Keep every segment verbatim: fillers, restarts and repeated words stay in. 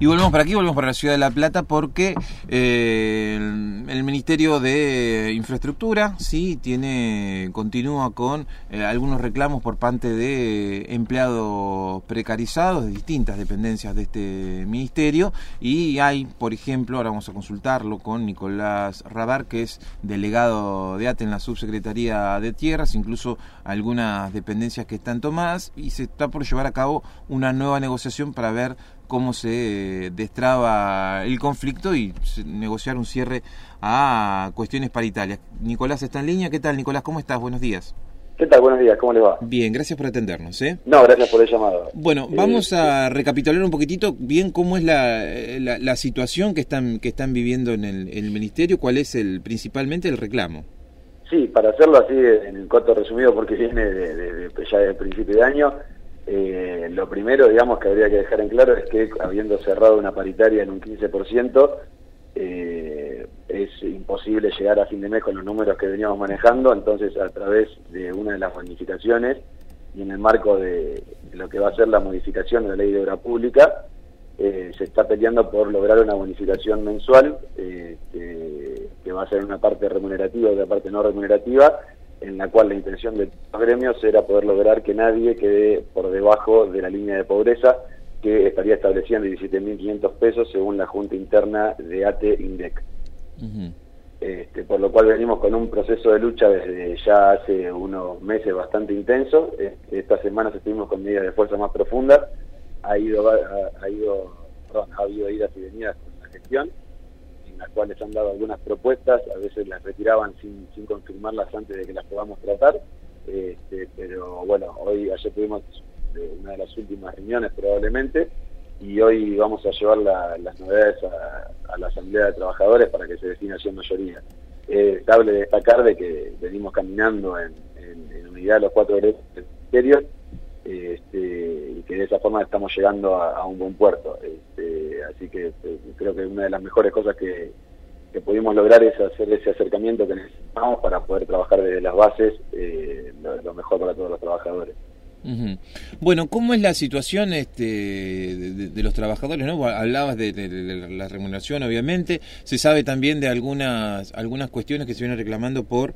Y volvemos para aquí, volvemos para la ciudad de La Plata, porque eh, el, el Ministerio de Infraestructura sí tiene continúa con eh, algunos reclamos por parte de empleados precarizados de distintas dependencias de este ministerio, y hay, por ejemplo, ahora vamos a consultarlo con Nicolás Radar, que es delegado de A T E en la Subsecretaría de Tierras, incluso algunas dependencias que están tomadas, y se está por llevar a cabo una nueva negociación para ver cómo se destraba el conflicto y negociar un cierre a cuestiones paritarias. Nicolás está en línea. ¿Qué tal, Nicolás? ¿Cómo estás? Buenos días. ¿Qué tal? Buenos días. ¿Cómo le va? Bien, gracias por atendernos, ¿eh? No, gracias por el llamado. Bueno, eh, vamos a recapitular un poquitito bien cómo es la, la, la situación que están que están viviendo en el, el Ministerio, cuál es el principalmente el reclamo. Sí, para hacerlo así en corto resumido, porque viene de, de, de, ya desde el principio de año. Eh, lo primero, digamos, que habría que dejar en claro es que habiendo cerrado una paritaria en un quince por ciento, eh, es imposible llegar a fin de mes con los números que veníamos manejando. Entonces, a través de una de las bonificaciones y en el marco de, de lo que va a ser la modificación de la Ley de Obra Pública, eh, se está peleando por lograr una bonificación mensual, eh, que, que va a ser una parte remunerativa y una parte no remunerativa, en la cual la intención de los gremios era poder lograr que nadie quede por debajo de la línea de pobreza, que estaría establecida en diecisiete mil quinientos pesos según la Junta Interna de A T E INDEC. Uh-huh. Este, por lo cual venimos con un proceso de lucha desde ya hace unos meses bastante intenso. Estas semanas estuvimos con medidas de fuerza más profundas, ha ido, ha, ha ido, perdón, ha habido idas y venidas con la gestión, en las cuales han dado algunas propuestas, a veces las retiraban sin, sin confirmarlas antes de que las podamos tratar, este, pero bueno, hoy, ayer tuvimos una de las últimas reuniones probablemente, y hoy vamos a llevar la, las novedades a, a la Asamblea de Trabajadores para que se defina su mayoría. Es cabe destacar de que venimos caminando en, en, en unidad los cuatro derechos del ministerio, este, y que de esa forma estamos llegando a, a un buen puerto. Este, así que eh, creo que una de las mejores cosas que, que pudimos lograr es hacer ese acercamiento que necesitamos para poder trabajar desde las bases eh, lo, lo mejor para todos los trabajadores. Uh-huh. Bueno, ¿cómo es la situación este, de, de, de los trabajadores, ¿no? Hablabas de, de, de la remuneración, obviamente. Se sabe también de algunas algunas cuestiones que se vienen reclamando por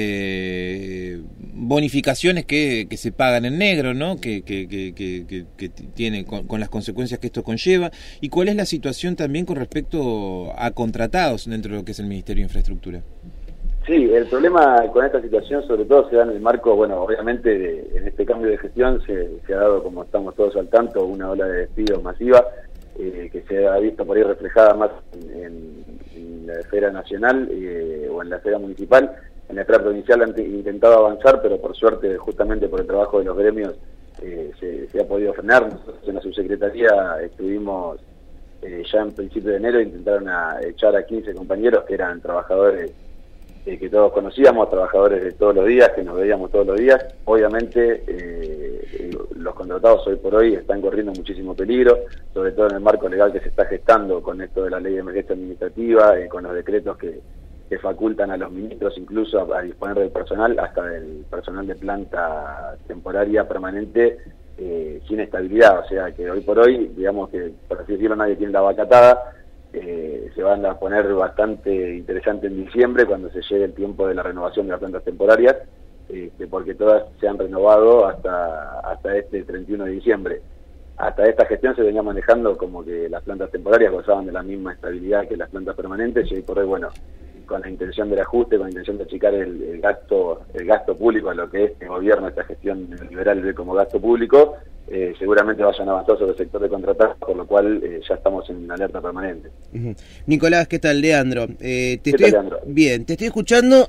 eh, bonificaciones que, que se pagan en negro, ¿no? Que, que, que, que, que, que tiene con, con las consecuencias que esto conlleva. ¿Y cuál es la situación también con respecto a contratados dentro de lo que es el Ministerio de Infraestructura? Sí, el problema con esta situación sobre todo se da en el marco, bueno, obviamente de, en este cambio de gestión se, se ha dado, como estamos todos al tanto, una ola de despidos masiva, eh, que se ha visto por ahí reflejada más en, en, en la esfera nacional eh, o en la esfera municipal. En la esfera provincial han intentado avanzar, pero por suerte, justamente por el trabajo de los gremios, eh, se, se ha podido frenar. Nosotros en la subsecretaría estuvimos eh, ya en principio de enero, intentaron a echar a quince compañeros que eran trabajadores Eh, que todos conocíamos, trabajadores de todos los días, que nos veíamos todos los días. Obviamente eh, los contratados hoy por hoy están corriendo muchísimo peligro, sobre todo en el marco legal que se está gestando con esto de la ley de emergencia administrativa, eh, con los decretos que, que facultan a los ministros incluso a, a disponer del personal, hasta del personal de planta temporaria permanente, eh, sin estabilidad. O sea que hoy por hoy, digamos que, por así decirlo, nadie tiene la vaca atada. Eh, se van a poner bastante interesante en diciembre cuando se llegue el tiempo de la renovación de las plantas temporarias, eh, porque todas se han renovado hasta hasta este treinta y uno de diciembre. Hasta esta gestión se venía manejando como que las plantas temporarias gozaban de la misma estabilidad que las plantas permanentes, y hoy por hoy, bueno, con la intención del ajuste, con la intención de achicar el, el gasto el gasto público, a lo que este gobierno, esta gestión liberal ve como gasto público, Eh, seguramente vayan a avanzar sobre el sector de contratados, por lo cual eh, ya estamos en alerta permanente. Uh-huh. Nicolás, ¿qué tal? Leandro. Eh, te ¿Qué estoy, tal, Leandro? Bien, te estoy escuchando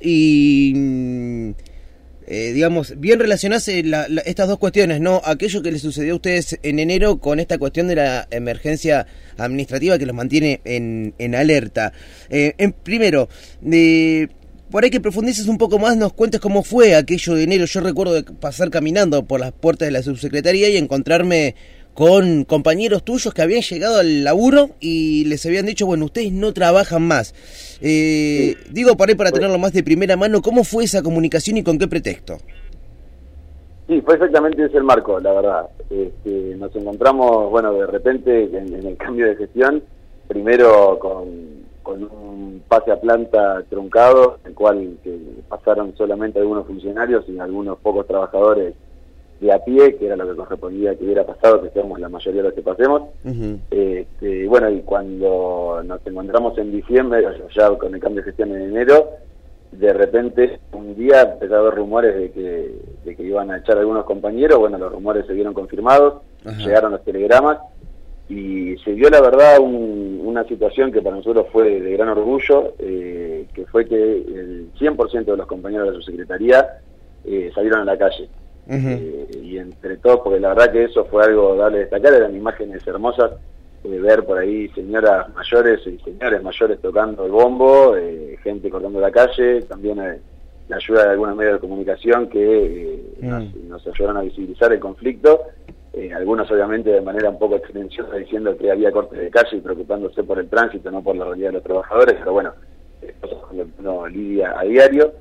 y, eh, digamos, bien relacionás la, la, estas dos cuestiones, ¿no? Aquello que les sucedió a ustedes en enero con esta cuestión de la emergencia administrativa que los mantiene en, en alerta. Eh, en, primero, de... Por ahí que profundices un poco más, nos cuentes cómo fue aquello de enero. Yo recuerdo de pasar caminando por las puertas de la subsecretaría y encontrarme con compañeros tuyos que habían llegado al laburo y les habían dicho, bueno, ustedes no trabajan más. Eh, sí. Digo, por ahí para tenerlo más de primera mano, ¿cómo fue esa comunicación y con qué pretexto? Sí, Sí, fue exactamente ese el marco, la verdad. Este, nos encontramos, bueno, de repente en, en el cambio de gestión, primero con, con un pase a planta truncado, en el cual que pasaron solamente algunos funcionarios y algunos pocos trabajadores de a pie, que era lo que correspondía que hubiera pasado, que seamos la mayoría de los que pasemos. Uh-huh. Este, bueno, y cuando nos encontramos en diciembre, ya con el cambio de gestión en enero, de repente un día empezó a haber rumores de que, de que iban a echar a algunos compañeros. Bueno, los rumores se vieron confirmados, uh-huh. Llegaron los telegramas y se dio la verdad un, una situación que para nosotros fue de gran orgullo, eh, que fue que el cien por ciento de los compañeros de la subsecretaría eh, salieron a la calle. Uh-huh. eh, y entre todos, porque la verdad que eso fue algo dable destacar, eran imágenes hermosas, eh, ver por ahí señoras mayores y señores mayores tocando el bombo, eh, gente cortando la calle, también eh, la ayuda de algunos medios de comunicación que eh, uh-huh. nos, nos ayudaron a visibilizar el conflicto, eh, algunos obviamente de manera un poco extensiosa diciendo que había cortes de calle y preocupándose por el tránsito, no por la realidad de los trabajadores, pero bueno, eh, cosas con lo que uno lidia a diario.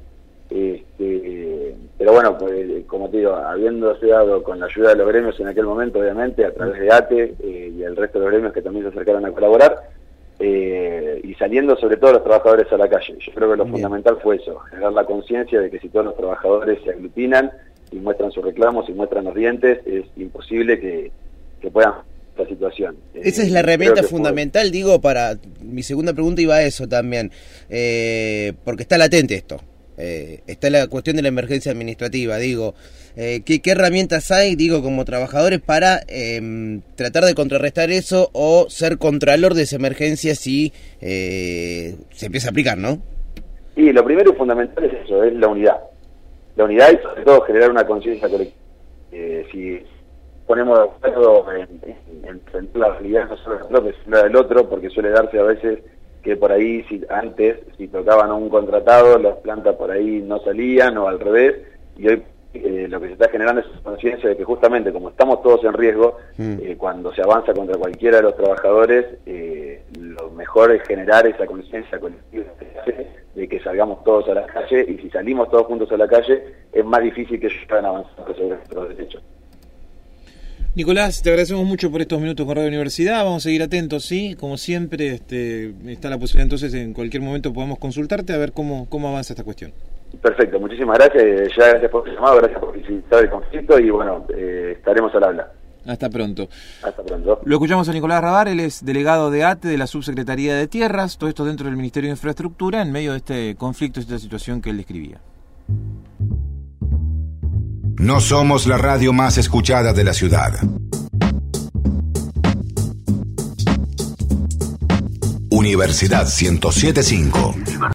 Este, pero bueno, pues, como te digo, habiéndose dado con la ayuda de los gremios en aquel momento, obviamente, a través de A T E eh, y el resto de los gremios que también se acercaron a colaborar, eh, y saliendo sobre todo los trabajadores a la calle. Yo creo que lo Bien. fundamental fue eso, generar la conciencia de que si todos los trabajadores se aglutinan y muestran sus reclamos y muestran los dientes, es imposible que, que puedan esta situación. Esa eh, es la herramienta fundamental, fue... digo, para... Mi segunda pregunta iba a eso también, eh, porque está latente esto. Eh, está la cuestión de la emergencia administrativa, digo, eh, ¿qué, ¿qué herramientas hay, digo, como trabajadores para eh, tratar de contrarrestar eso o ser contralor de esa emergencia si eh, se empieza a aplicar, ¿no? Y lo primero y fundamental es eso, es la unidad. La unidad y sobre todo generar una conciencia colectiva. Eh, si ponemos de acuerdo en, en, en la realidad no solo del propio, sino del otro, porque suele darse a veces que por ahí si antes, si tocaban a un contratado, las plantas por ahí no salían o al revés, y hoy eh, lo que se está generando es conciencia de que justamente como estamos todos en riesgo, mm. eh, cuando se avanza contra cualquiera de los trabajadores, eh, lo mejor es generar esa conciencia colectiva de que salgamos todos a la calle, y si salimos todos juntos a la calle, es más difícil que ellos puedan avanzar sobre nuestros derechos. Nicolás, te agradecemos mucho por estos minutos con Radio Universidad, vamos a seguir atentos, sí, como siempre, este, está la posibilidad entonces en cualquier momento podamos consultarte a ver cómo, cómo avanza esta cuestión. Perfecto, muchísimas gracias, ya gracias por el llamado, gracias por visitar el conflicto y bueno, eh, estaremos al habla. Hasta pronto. Hasta pronto. Lo escuchamos a Nicolás Rabar, él es delegado de A T E, de la Subsecretaría de Tierras, todo esto dentro del Ministerio de Infraestructura, en medio de este conflicto, esta situación que él describía. No somos la radio más escuchada de la ciudad. Universidad ciento siete punto cinco.